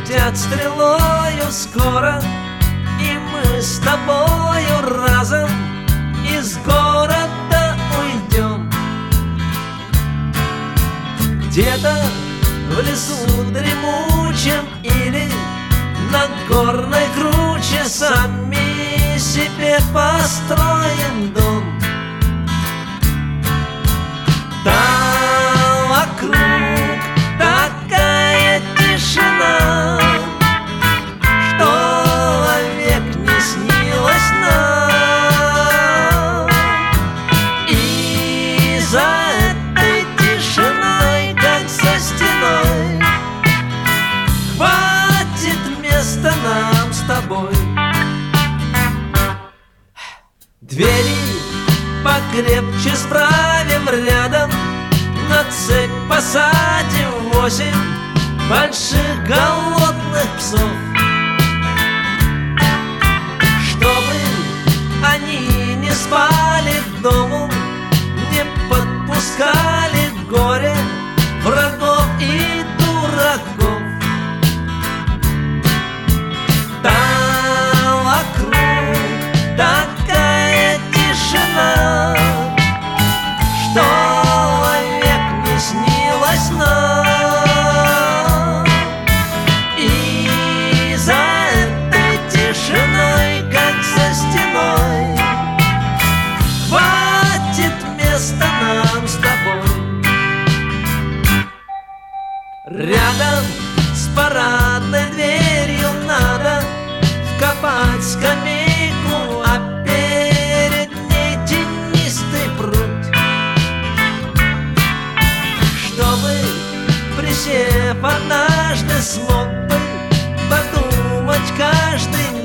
полетят стрелою скоро, и мы с тобою разом из города уйдем. Где-то в лесу дремучем или на горной круче сами себе построим дом. Там вокруг такая тишина, что вовек не снилась нам. И за этой тишиной, как за стеной, хватит места нам с тобой. Двери покрепче справим рядом, на цепь посадим 8 больших голодных псов, чтобы они не спали к дому, не подпускали к горе врагов и дураков. Там вокруг такая тишина, что вовек не снилась нам. И за этой тишиной, как за стеной, хватит места нам с тобой. Рядом с парадной дверью надо вкопать скамейку, а перед ней тенистый пруд, чтобы, присев однажды, смог бы подумать каждый